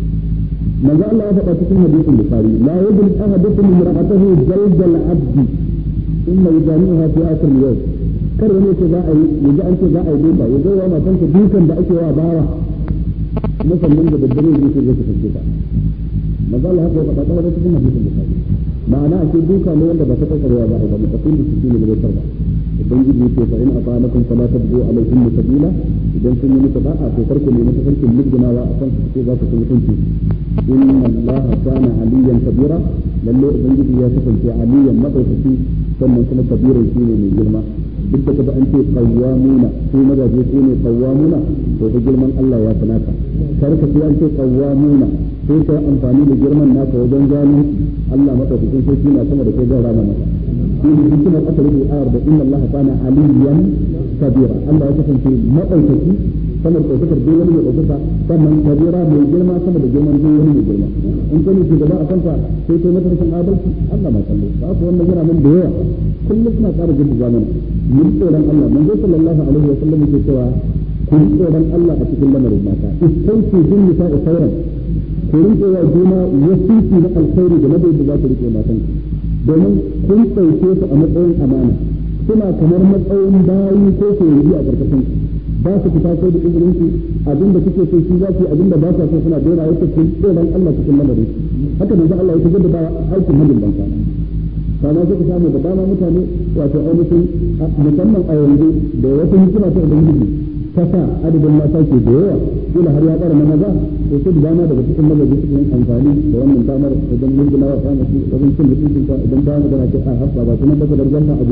manzo Allah ya faɗa cikin hadisin Bukhari la yadul ahadukum imra'atahu jaldal abdi thumma yujami'uha fi akhir al-yawm kar wani ce za a yi yanzu an ce za a yi duka ya zo wa matanka dukan da ake wa bawa musamman da daddare zai ce zai ka tafi ta manzo Allah haka ya faɗa kawai cikin hadisin Bukhari ma'ana ake duka ne wanda ba ta karkarwa ba ba mutafin da shi ne da bai ba ubangiji yake fa in ata'anakum fala tabdu alayhim sabila idan kun yi musu da'a to farko ne mata farkin mujginawa a kan su za ku kuma kunci inna allaha kana aliyan kabira lalle ubangiji ya kasance aliyan madaukaki sannan kuma kabiran shi ne mai girma duk da kaga an ce qawwamuna su mazaje su ne qawwamuna to da girman Allah ya sanaka kar ka ce an ce qawwamuna sai ka amfani da girman naka wajen gano Allah madaukakin sai shi na sama da kai zai rama maka shi ne hikimar aka rubuta ayar da inna Allah kana aliyan kabira Allah ya kasance madaukaki sama da ɗaukakar duk wani mai ɗaukaka sannan kabira mai girma sama da girman duk wani mai girma in kai ke gaba a kanka sai kai mata rashin adalci Allah ma kallo ba ku wannan yana nan da yawa kullum suna ƙara gudu zamana mun tsoron Allah manzo sallallahu alaihi wa sallam yake cewa kun tsoron Allah a cikin lamarin mata istauki bin nisa'i khairan ku rinke wa juna wasiki na alkhairi da madai da za ku rike matan domin kun ɗauke su a matsayin amana suna kamar matsayin bayi ko koyi a ƙarƙashin ba su fita sai da izinin su abinda kuke so shi za su abinda ba sa so suna dora wata kun tsoron Allah cikin lamarin haka manzo Allah ya tabbata ba aikin hajjin banka kana suka samu da dama mutane wato ainihin musamman a yanzu da wata hikima ta ubangiji ta sa adadin mata ke da yawa kila har ya ƙara na maza to sai da dama daga cikin mazaje su yin amfani da wannan damar wajen murgina wa kana su wajen cin mutuncin ta idan ba magana ce a hafa ba kuma daga darjanta abu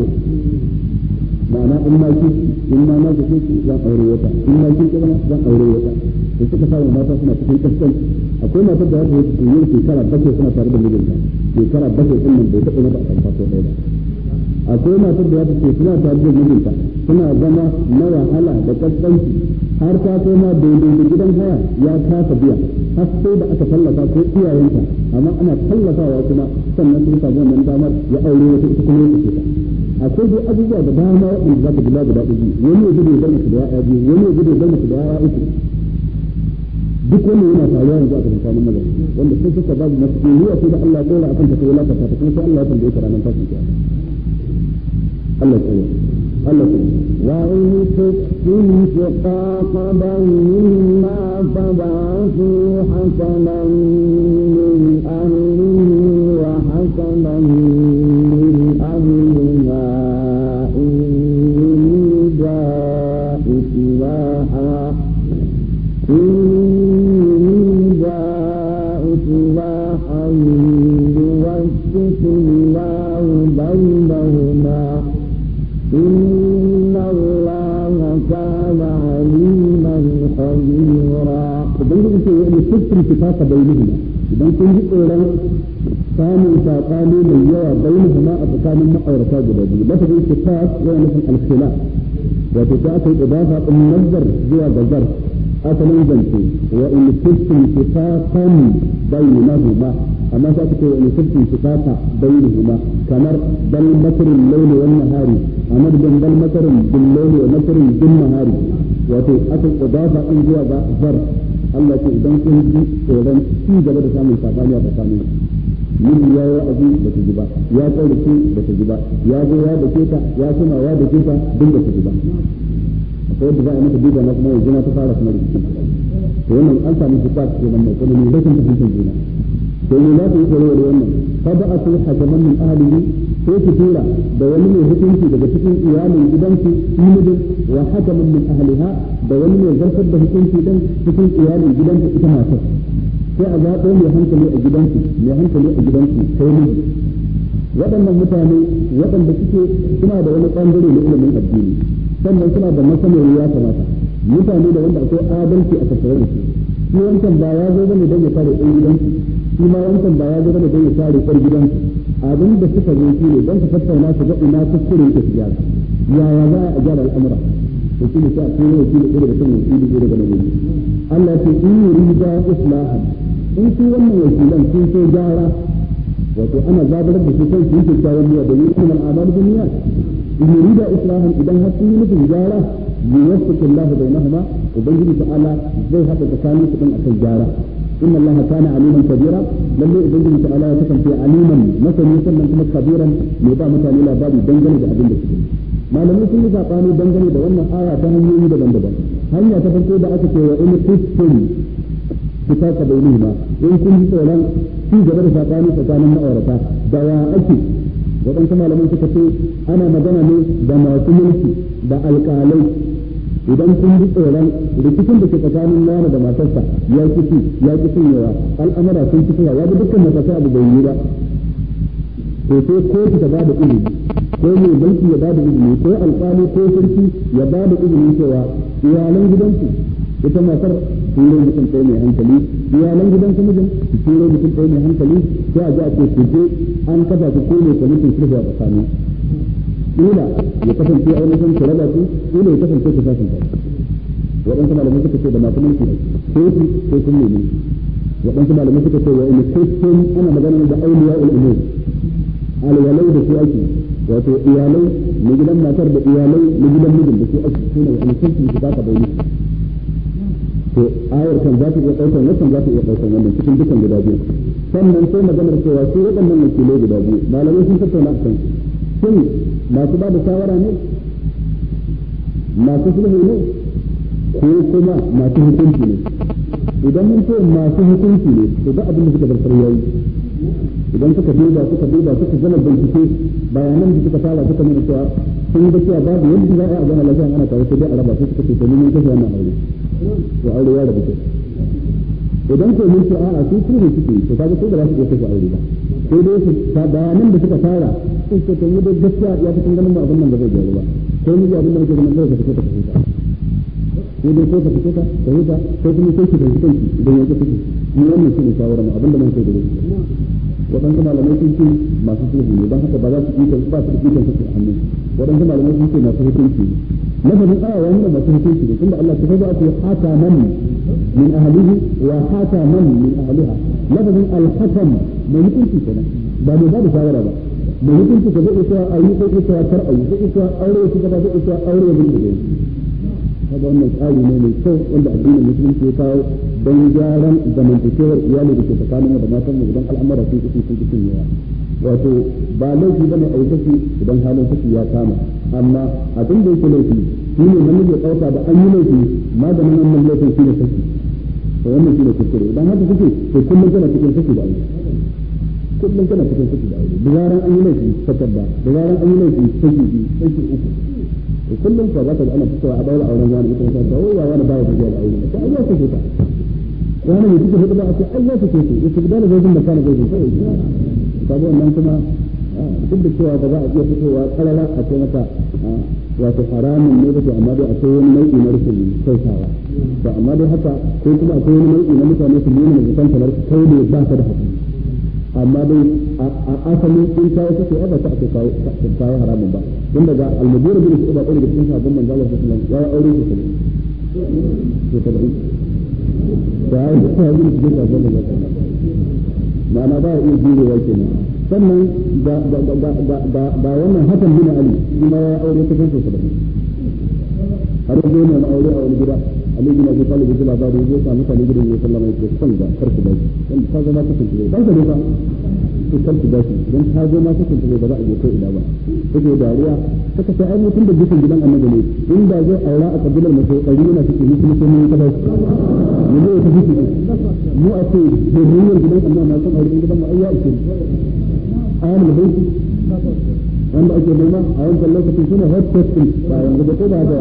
ma'ana in ma ki in ma na ki zan aure wata in ma ki kuma zan aure wata to suka samu mata suna cikin kaskan akwai matar da wata yin shekara bakwai suna tare da mijinta shekara bakwai din nan bai taɓa mata a fato ɗaya ba akwai matar da wata ce suna tare da mijinta suna zama na wahala da kaskanci har ta kai ma daidai da gidan haya ya kasa biya har sai da aka tallafa ko iyayenta amma ana tallafawa kuma sannan sun samu wannan damar ya aure wata ita kuma ya ta akwai dai abubuwa da dama waɗanda za ka bila guda uku wani ya gudu ya su da ya'ya biyu wani ya gudu ya su da ya'ya uku duk wannan yana faruwa yanzu a tsakanin maza wanda sun suka babu masu ruwa sai da Allah ya tsora akan ta kai lafiya ta kuma sai Allah ya tambaye ka ranar tashin kiyama Allah ya Allah وإن تخفوا شقاق بينهما فبعثوا حكما من أهله وحكما من أهلها إن يريدا إصلاحا يوفق الله بينهما إن نظيرا. وبنجد أن تكتم اتفاق بينهما إذا كنت تقول كانوا ساقاني من يوى بينهما أتكان المعورة جديدة لفظ الاتفاق هو مثل الخلاف وتتأتي الإضافة النظر جوا بجر أصلا جنسي وإن تكتم اتفاقا بينهما أما تأتي وإن تكتم اتفاقا بينهما كمر بل مكر الليل والنهار أمر بل مكر بالليل ومكر بالنهار وتأتي الإضافة إن جوا بجر Allah ce idan kun ji tsoron ci gaba da samun sabani a tsakanin yin ya yi abu da ta ji ba ya tsaurace da ta ji ba ya zo ya da keta ya suna ya da keta duk da ta ji ba akwai yadda za a mata duba na kuma yanzu na ta fara kuma rikicin to wannan an samu su kwasu ke nan mai kuma ne rashin fahimtar juna to ne za ta yi tsoro da wannan fa ba a su hakaman min ahalihi sai su tura da wani mai hukunci daga cikin iyalin gidansu mijin wa hakaman min ahliha da wani mai zartar da hukunci dan cikin iyalin gidansu ita matar sai a zaɓo mai hankali a gidansu sai miji waɗannan mutane waɗanda suke suna da wani ɓangare na ilimin addini sannan suna da masaniyar ya kamata mutane da wanda akwai adalci a tattare da su shi wancan ba ya zo bane don ya kare ɗan gidansu shi ma wancan ba ya zo bane don ya kare ɗan gidansu abin da suka zo shi ne don su tattauna su ga ina kuskuren ke siya yaya za a gyara al'amura to shi ne sai a tsoro shi da da kan wakili ko daga nan Allah ya ce in yurida islahan in su wannan wakilan sun so gyara wato ana zabarar da su kan su yake kyawun niyya da yin kuma al'amal duniya in yurida islahan idan har sun yi nufin gyara yuwaffiqu Allah bainahuma ubangiji ta'ala zai haɗa tsakanin su din akan gyara إن الله كان عليما كبيرا لم يؤذن تعالى يتكلم في عليما مثلا يسمى كبيرا ميبا مثلا إلى باب دنجل بأدلة ما لم يكن إذا قالوا دنجل بأن آية فهم يريد دنجل هل يتفكر بأسك وإن كنتم كتاب بينهما إن كنت سؤالا في جبل فقاني فكان مأورتا دواءك وإن كما لم يكن أنا مدنني دما كملتي دا القالي idan kun ji tsoron rikicin da ke tsakanin yana da matarsa ya kici ya kici yawa al'amara sun ci ya bi dukkan matakai abu bai yi ba to sai kotu ta bada izini ko mai banki ya bada izini ko alƙali ko sarki ya bada izini cewa iyalan gidansu ita matar turo mutum ɗaya mai hankali iyalan gidansu mijin turo mutum ɗaya mai hankali sai a ji a ce ku je an kafa ku kone kwamitin sulhu a tsakanin ila ya kasance a wani ku raba su ila ya kasance ku sashen ta waɗansu malamai suka ce da masu mulki sai kun nemi waɗansu malamai suka ce wa in kuntum ana magana da auliya al-umur alwalai da su ake wato iyalai na gidan matar da iyalai na gidan mijin da su ake sune wa in kuntum su baka bayani to ayar kan za ta iya ɗaukar wannan za ta iya ɗaukar wannan cikin dukkan guda biyu sannan sai maganar cewa su waɗannan wakilai guda biyu malamai sun tattauna a kan shin masu ba da shawara ne masu sulhu ne ko kuma masu hukunci ne idan mun ce masu hukunci ne to duk abin da suka zartar yayi idan suka duba suka zama bincike bayanan da suka fara suka nuna cewa sun ga cewa babu yadda za a gana lafiya ana tare sai dai a raba sai suka ce to mun kashe wannan aure to aure ya rabu idan ko mun ce a'a su sulhu suke to kaga sai da za su iya kashe aure ba sai dai su bayanan da suka fara sun ce to mu da gaskiya ya fi ganin mu abin nan da zai gyaru ba sai mu ji abin da muke ganin zai fita ta fita sai dai ko ka fita ta huta sai kuma sai ki fita ki idan ya fita ni wannan shine shawara mu abin da mun kai da shi waɗansu malamai sun ce masu sulhu ne don haka ba za su yi ba su da su a hannu waɗansu malamai sun ce masu hukunci ne lafazin aya wani da masu hukunci ne tunda Allah ta faɗa ce hata man min ahlihi wa hata man min ahliha lafazin al-hakam mai hukunci kenan ba mai ba da shawara ba mai hukunci ka zai isa a yi ko isa kar a yi zai isa aure su gaba zai isa aure bin da gani kaga wannan tsari ne mai kyau wanda addinin musulunci ya kawo don gyaran zamantakewar iyali da ke tsakanin da matan mu idan al'amura sun kusa yawa wato ba laifi bane a yi kashi idan halin kashi ya kama amma abin da yake laifi shi ne namiji ya ɗauka da an yi laifi maganin wannan laifin shi ne kashi to wannan shi ne kuskure idan haka kuke to kullum kana cikin kashi da aure kullum kana cikin kashi da aure da zaran an yi laifi takabba da zaran an yi laifi kashi biyu kashi uku kullum ka za ka ana fitowa a daura auren wani ita ta ce wai wani baya tafiya da aure ta ayya take ta wani ne kike hudu ba a ce ayya take ta ita da zai da kana zai sai sabo nan kuma duk da cewa ba za a iya fitowa kalala a ce maka wato haramun ne ba to amma dai akwai wani nau'i na rashin kyautawa to amma dai haka ko kuma akwai wani nau'i na mutane su nuna da kan kamar kai ne ba ka da hakuri amma dai a asalin in kawo kake ba ta ake kawo haramun ba don daga almajiyar bin su ba ɗaya da cikin sabon manzala da sunan ya yi aure su to ta bari da ya yi ta yi cikin sabon manzala ma'ana ba ya iya jurewa kenan sannan da wannan hakan bin ali kuma ya aure ta kansa da har yanzu ne na aure a wani gida ali bin abi talib da labari ya samu mutane gidan ya sallama ya ce kan da karku da shi dan ta zama ta kunce ba da ba to karku da shi dan ta zama ta kunce ba za a je ko ina ba take dariya saka sai ai mutum da gidan gidan annabi ne inda zai aura a kabilar mu sai ɗari yana cikin mutum mun kada shi mu ne ta fice mu a ce da duniyar gidan annabi na san aure gidan mu ayya ce ayyul baiti wanda ake nema a wancan lokacin suna hot testing ba yanzu da ko ba da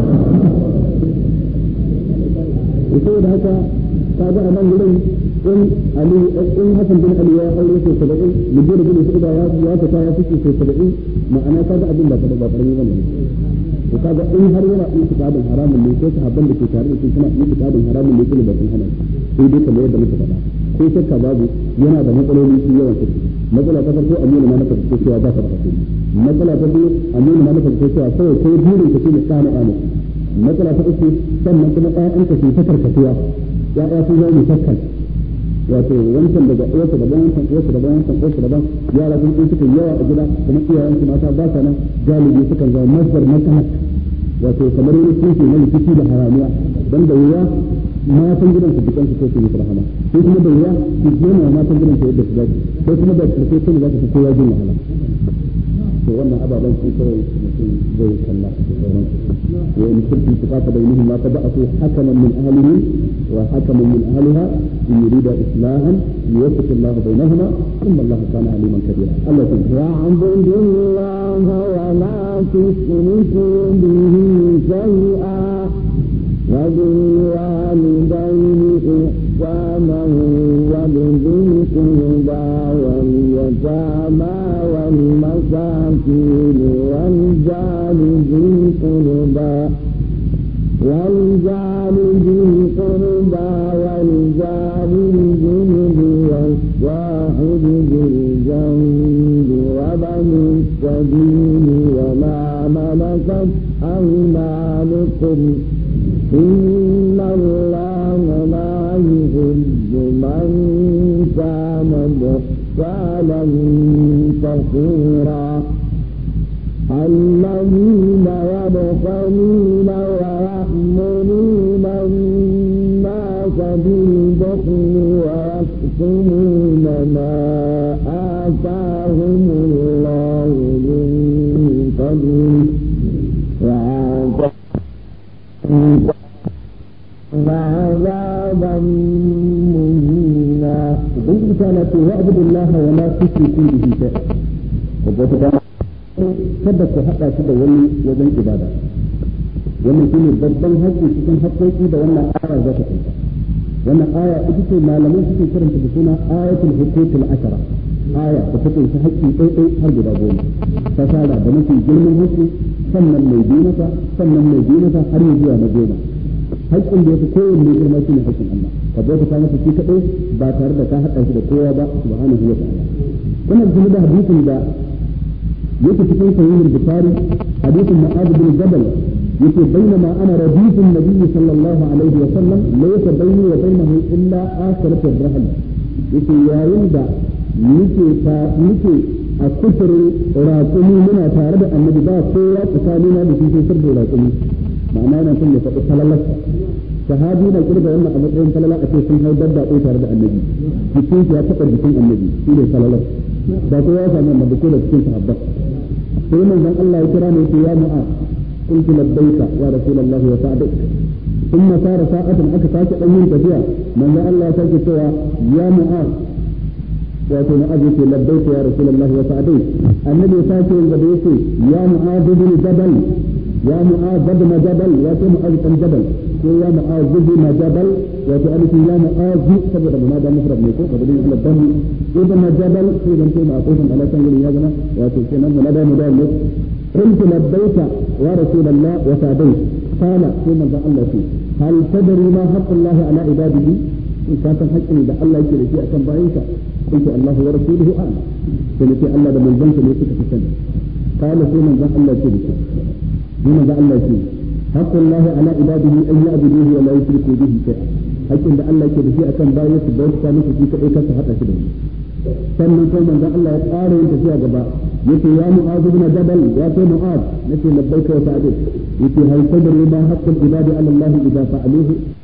ita da haka kaga a nan gurin in ali in hasan bin ali ya aure sai 70 mudir bin su'ida ya ta ya fice sai 70 ma'ana kaga abin da kada ba karami bane to kaga in har yana itikadin haramun ne ko sahabban da ke tare da su suna itikadin haramun ne kuma ba sun hana sai dai kamar yadda muka faɗa ko shakka babu yana da matsaloli su yawan su matsala ta farko amina ma naka ko cewa ba ka da hakuri matsala ta biyu amina ma naka ko cewa sai kai burin ka shine kana ana matsala ta uku sannan kuma ƴaƴan ka sun fakar kasuwa ya'ya sun zama musakkal wato wancan daga uwarsa daban wancan uwarsa daban wancan uwarsa daban yara sun suka yawa a gida kuma iyayen su mata ba sa nan galibi sukan zama masdar masahat wato kamar wani tushe na rikici da haramiya dan da wuya matan gidan su dukansu ko su yi rahama ko kuma da wuya su jema matan gidan su yadda su zaki ko kuma da karfe sun za su kowa jin wahala to wannan ababen sun kawai mutum zai kalla da sauransu wa in kuntum tuqata bainahum ma tabatu hakaman min ahlihi wa hakaman min ahliha in yurida islahan yuwaffiq Allah bainahuma inna Allah kana aliman kabira Allah wa'budu Allah wa la tushriku bihi shay'a وبالوالدين إحسانا وبذي القربى واليتامى والمساكين والجار ذي القربى والجار والجار الجنب والصاحب بالجنب وبن السبيل وما ملكت أيمانكم إن الله لا يحب من كان مختالا فخورا الذين يبخلون ويأمرون الناس بالبخل ويكتمون ما آتاهم الله من فضله عذابا مهينا ubangiji ta na ce wa abudullaha wa la tushriku bihi shay'a wato da kada ku hada shi da wani wajen ibada wannan shine babban haƙƙi cikin haƙƙoƙi da wannan aya za ta kunta wannan aya ita ce malamai suke karanta da suna ayatul huquqil ashara aya da take ta haƙƙi ɗaiɗai har guda 10 ta fara da mafi girman haƙƙi sannan mai bi masa sannan mai bi masa har zuwa na 10 haƙƙin da ya fi kowanne girma shi ne haƙƙin Allah ka bauta ta masa shi kaɗai ba tare da ka haɗa shi da kowa ba subhanahu wa ta'ala wannan kuma da hadisin da yake cikin sahih al-bukhari hadisin Mu'adh bin Jabal yake bainama ana radifun nabiyyi sallallahu alaihi wa sallam laysa bayni wa bainahu illa akhirat ar-rahl yake yayin da muke a kusurin raƙumi muna tare da annabi ba kowa tsakanina da shi sai sirrin raƙumi ma'ana yana son ya faɗi falalarsa sahabi na kirga wannan a matsayin falala a ce sun hau dabba ɗaya tare da annabi jikin ya taɓa jikin annabi shi ne falalar ba ko ya samu annabi ko da cikin sahabba sai manzon Allah ya kira ne ya mu'a qultu labbaika ya rasulullahi wa sa'dik thumma sara sa'atan aka sake dan yin tafiya manzon Allah ya sake cewa ya mu'a wato mu'adh ce labbaika ya rasulullahi wa sa'dik annabi ya sake yin gaba yace ya mu'adh bin jabal يا معاذ بن جبل يا معاذ بن جبل يا معاذ بن جبل يا ألف يا معاذ سبب منادى مفرد لكم فبدين إلى الدم ابن جبل في بنتين معطوفا على تنجل يا جماعة وتكلم منادى مدار قلت لبيك يا رسول الله وسعديك قال ثم ذا الله فيه هل تدري ما حق الله على عباده إن كان حق إذا الله يجري في أكم بعيك قلت الله ورسوله أعلم قلت الله ده من ذنك ليسك في سنة قال ثم ذا الله فيه ثم ذا الله فيه حق الله على عباده أن يعبدوه ولا يشركوا به شيئا حق إذا الله يجري في أكم بعيك بوت كانت في كأيكا حتى كده sannan ko manzo Allah ya ƙara yin tafiya gaba yace ya mu'adh ibn jabal ya ce mu'adh nace labbaika wa sa'id yace hal tadri ma haqqul ibadi ala Allah idza fa'aluhu